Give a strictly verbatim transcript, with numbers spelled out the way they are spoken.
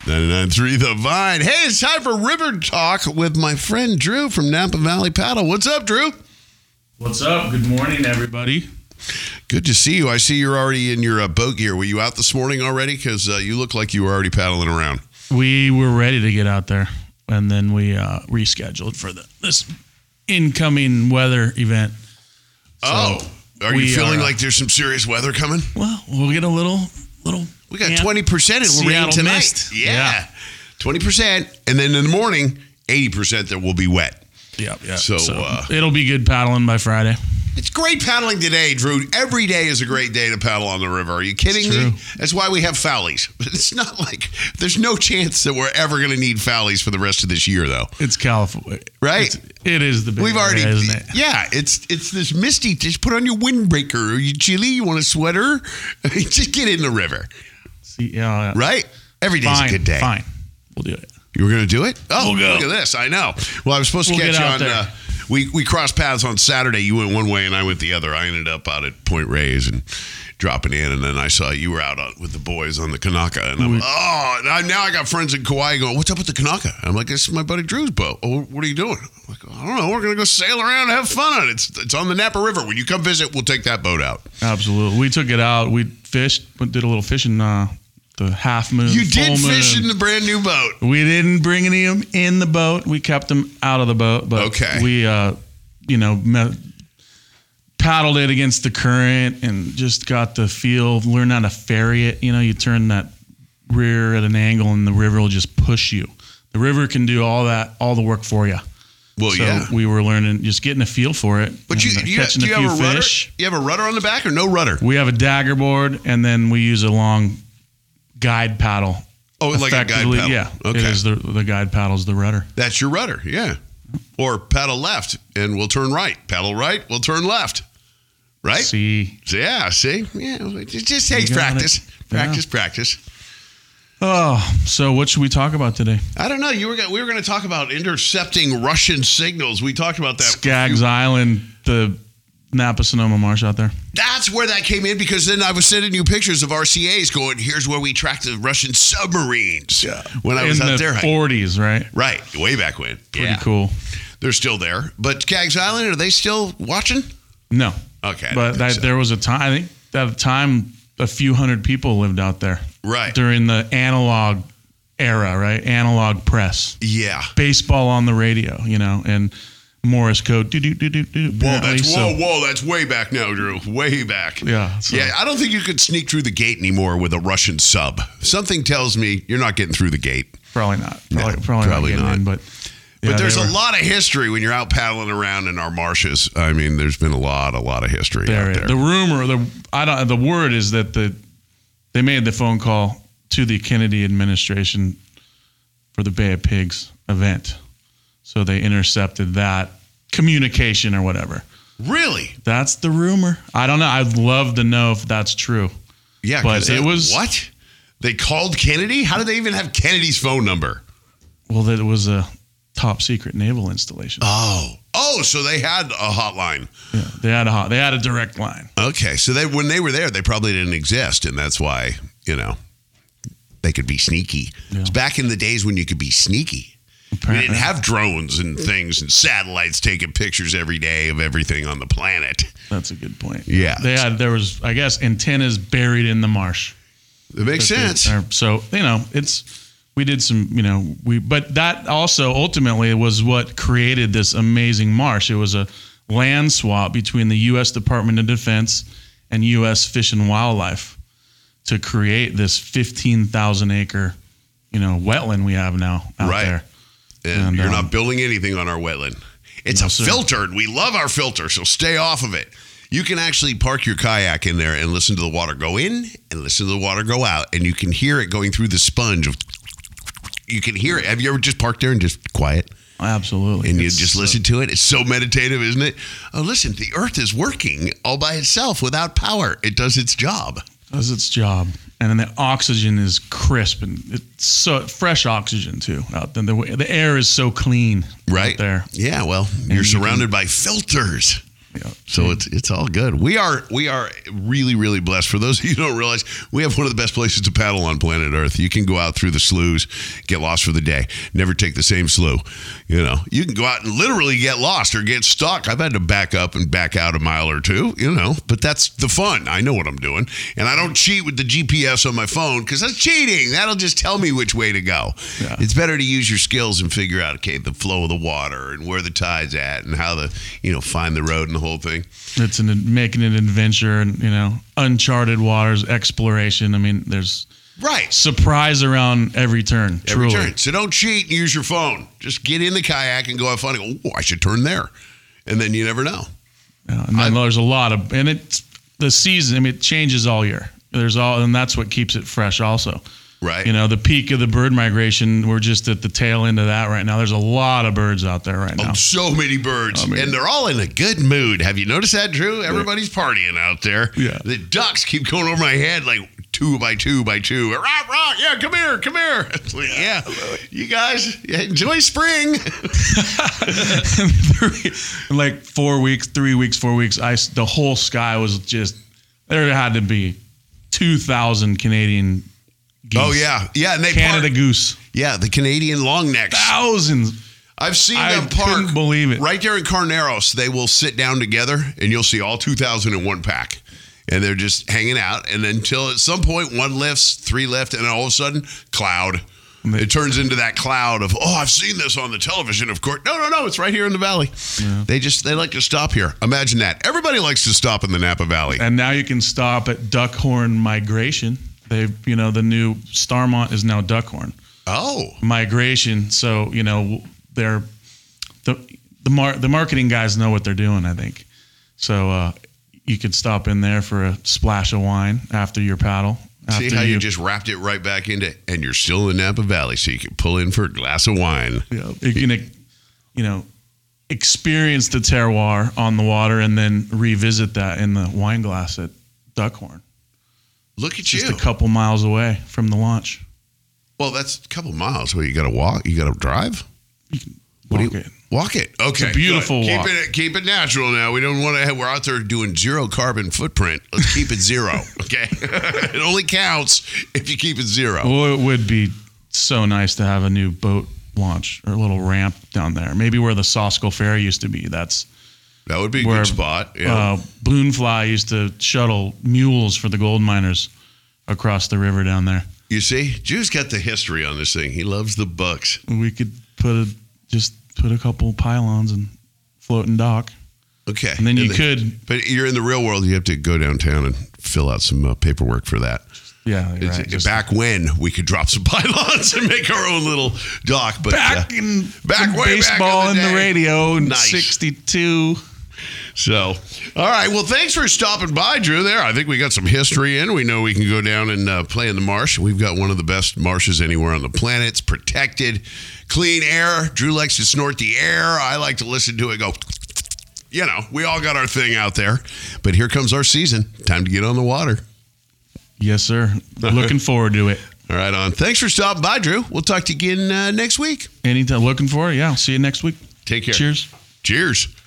ninety-nine point three The Vine. Hey, it's time for River Talk with my friend Drew from Napa Valley Paddle. What's up, Drew? What's up? Good morning, everybody. Good to see you. I see you're already in your uh, boat gear. Were you out this morning already? Because uh, you look like you were already paddling around. We were ready to get out there, and then we uh, rescheduled for the, this incoming weather event. So oh, are you feeling are, like there's some serious weather coming? Well, we'll get a little, little. We got twenty percent in rain tonight. Mist. Yeah. yeah, twenty percent, and then in the morning, eighty percent that will be wet. Yeah, yeah. So, so uh, it'll be good paddling by Friday. It's great paddling today, Drew. Every day is a great day to paddle on the river. Are you kidding me? That's why we have Fowlies. But it's not like there's no chance that we're ever going to need Fowlies for the rest of this year, though. It's California, right? It's, it is the big We've already, area, isn't it? Yeah, it's it's this misty. Just put on your windbreaker. Are you chilly? You want a sweater? Just get in the river. See, yeah, right. Every day's fine, a good day. Fine, we'll do it. You were going to do it? Oh, we'll go. Look at this. I know. Well, I was supposed to we'll catch you on. Uh, we we crossed paths on Saturday. You went one way and I went the other. I ended up out at Point Reyes and dropping in, and then I saw you were out on, with the boys on the Kanaka, and I'm oh, now, now I got friends in Kauai going, "What's up with the Kanaka?" I'm like, "This is my buddy Drew's boat." Oh, what are you doing? I'm like, I don't know. We're gonna go sail around and have fun on it. It's it's on the Napa River. When you come visit, we'll take that boat out. Absolutely. We took it out. We fished, did a little fishing. Uh, The half moon. You did full fish moon. in the brand new boat. We didn't bring any of them in the boat. We kept them out of the boat. But okay. we, uh, you know, met, paddled it against the current and just got the feel, learned how to ferry it. You know, you turn that rear at an angle and the river will just push you. The river can do all that, all the work for you. Well, so yeah. we were learning, just getting a feel for it. But you, and, uh, you, catching do you a few have a rudder? fish. You have a rudder on the back or no rudder? We have a dagger board, and then we use a long guide paddle. Oh, like a guide paddle. Yeah. Okay. It is the, the guide paddle's the rudder. That's your rudder, yeah. Or paddle left and we'll turn right. Paddle right, we'll turn left. Right? See. Yeah, see? Yeah, it just takes practice. It. Practice, yeah. practice. Oh, so what should we talk about today? I don't know. You were we were going to talk about intercepting Russian signals. We talked about that. Skaggs Island, the Napa Sonoma Marsh out there. That's where that came in, because then I was sending you pictures of R C As going, here's where we tracked the Russian submarines. Yeah. When I was in out the there. forties, right? Right. Way back when. Pretty yeah. cool. They're still there. But Skaggs Island, are they still watching? No. Okay. But that, so. there was a time, I think at the time, a few hundred people lived out there. Right. During the analog era, right? Analog press. Yeah. Baseball on the radio, you know, and Morse code. Do, do, do, do, do, whoa, that's, so, whoa, whoa, that's way back now, Drew. Way back. Yeah. So. Yeah, I don't think you could sneak through the gate anymore with a Russian sub. Something tells me you're not getting through the gate. Probably not. Probably, no, probably, probably not. not. In, but yeah, but there's were, a lot of history when you're out paddling around in our marshes. I mean, there's been a lot, a lot of history there out there. The rumor, the I don't. The word is that the they made the phone call to the Kennedy administration for the Bay of Pigs event, so they intercepted that communication or whatever. Really? That's the rumor. I don't know. I'd love to know if that's true. Yeah, but that, it was what they called Kennedy. How did they even have Kennedy's phone number? Well, that was a top secret naval installation. Oh, oh, so they had a hotline. Yeah, they had a hot. They had a direct line. Okay, so they when they were there, they probably didn't exist, and that's why you know they could be sneaky. Yeah. It's back in the days when you could be sneaky. Apparently. We didn't have drones and things and satellites taking pictures every day of everything on the planet. That's a good point. Yeah, they had there was I guess antennas buried in the marsh. It makes sense. They, so you know it's. We did some, you know, we, but that also ultimately was what created this amazing marsh. It was a land swap between the U S Department of Defense and U S Fish and Wildlife to create this fifteen thousand acre, you know, wetland we have now out right. there. And, and you're um, not building anything on our wetland. It's no, a sir. filter, and we love our filter, so stay off of it. You can actually park your kayak in there and listen to the water go in and listen to the water go out, and you can hear it going through the sponge of. You can hear it. Have you ever just parked there and just quiet? Absolutely. And you it's, just listen to it? It's so meditative, isn't it? Oh, listen, the earth is working all by itself without power. It does its job. Does its job. And then the oxygen is crisp and it's so fresh oxygen too out there. The, the air is so clean right out there. Yeah, well, and you're surrounded you can, by filters. Yeah. So it's it's all good. We are we are really really blessed. For those of you who don't realize, we have one of the best places to paddle on planet Earth. You can go out through the sloughs, get lost for the day, never take the same slough. You know, you can go out and literally get lost or get stuck. I've had to back up and back out a mile or two. You know, but that's the fun. I know what I'm doing, and I don't cheat with the G P S on my phone because that's cheating. That'll just tell me which way to go. Yeah. It's better to use your skills and figure out okay the flow of the water and where the tide's at and how the you know find the road and the whole thing. It's an making an adventure and, you know, uncharted waters, exploration. I mean, there's right surprise around every turn. Every truly. turn. So don't cheat and use your phone. Just get in the kayak and go have fun and go, oh, I should turn there. And then you never know. Yeah, and then there's a lot of, and it's the season. I mean, it changes all year. There's all, and that's what keeps it fresh also. Right. You know, the peak of the bird migration, we're just at the tail end of that right now. There's a lot of birds out there right now. Oh, so many birds. I mean, and they're all in a good mood. Have you noticed that, Drew? Everybody's partying out there. Yeah. The ducks keep going over my head like two by two by two. Rah, rah, yeah, come here, come here. It's like, yeah, you guys enjoy spring. three, like four weeks, three weeks, four weeks, I, the whole sky was just, there had to be two thousand Canadian geese. Oh, yeah. Yeah, and they Canada park, goose. Yeah, the Canadian long necks. Thousands. I've seen I them park. couldn't believe it. Right there in Carneros, they will sit down together, and you'll see all two thousand in one pack. And they're just hanging out. And until at some point, one lifts, three lift, and all of a sudden, cloud. It turns into that cloud of, oh, I've seen this on the television, of course. No, no, no, it's right here in the valley. Yeah. They just, they like to stop here. Imagine that. Everybody likes to stop in the Napa Valley. And now you can stop at Duckhorn Migration. They, you know, the new Starmont is now Duckhorn Oh. Migration. So, you know, they're, the, the, mar- the marketing guys know what they're doing, I think. So, uh, you could stop in there for a splash of wine after your paddle. See after how you, you just wrapped it right back into, and you're still in the Napa Valley, so you can pull in for a glass of wine. Yeah, you can, you know, experience the terroir on the water and then revisit that in the wine glass at Duckhorn. Look at Just you. a couple miles away from the launch. Well, that's a couple miles. Where you got to walk? You got to drive? You can What walk do you, it. Walk it. Okay. It's a beautiful good. walk. Keep it, keep it natural now. We don't want to have, we're out there doing zero carbon footprint. Let's keep it zero. Okay. It only counts if you keep it zero. Well, it would be so nice to have a new boat launch or a little ramp down there. Maybe where the Saskell Ferry used to be. That's That would be a where, good spot. Yeah. Uh, Bloomfly used to shuttle mules for the gold miners across the river down there. You see, Drew's got the history on this thing. He loves the Bucks. We could put a just put a couple pylons and float and dock. Okay. And then you the, could, but you're in the real world. You have to go downtown and fill out some uh, paperwork for that. yeah, you're It's, right. Just back when we could drop some pylons and make our own little dock. But back uh, in back in way back baseball in the and the day. radio in Nice. sixty-two. So, all right. Well, thanks for stopping by, Drew, there. I think we got some history in. We know we can go down and uh, play in the marsh. We've got one of the best marshes anywhere on the planet. It's protected, clean air. Drew likes to snort the air. I like to listen to it go, you know, we all got our thing out there. But here comes our season. Time to get on the water. Yes, sir. Looking forward to it. All right, on. Thanks for stopping by, Drew. We'll talk to you again uh, next week. Anytime. Looking forward. Yeah. I'll see you next week. Take care. Cheers. Cheers.